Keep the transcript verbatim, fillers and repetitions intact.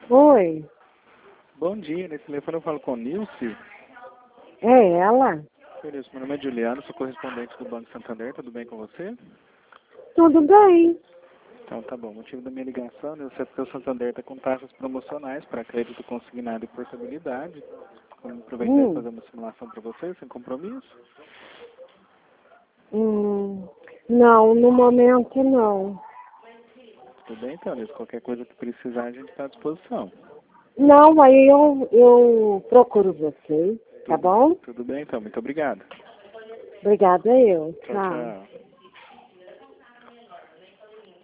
Oi, Bom dia, nesse telefone eu falo com Nilce. é ela? Beleza, meu nome é Juliano, sou correspondente do Banco Santander, tudo bem com você? Tudo bem? Então tá bom, o motivo da minha ligação, Nilce, é porque o Santander está com taxas promocionais para crédito consignado e portabilidade. Vamos aproveitar e Hum, fazer uma simulação para você, sem compromisso? hum, não, no momento não. Tudo bem então, Nilce, qualquer coisa que precisar a gente está à disposição. Não, aí eu, eu procuro você, tá Tudo, bom? tudo bem então, muito obrigado. Obrigada eu, Tchau, tchau. tchau.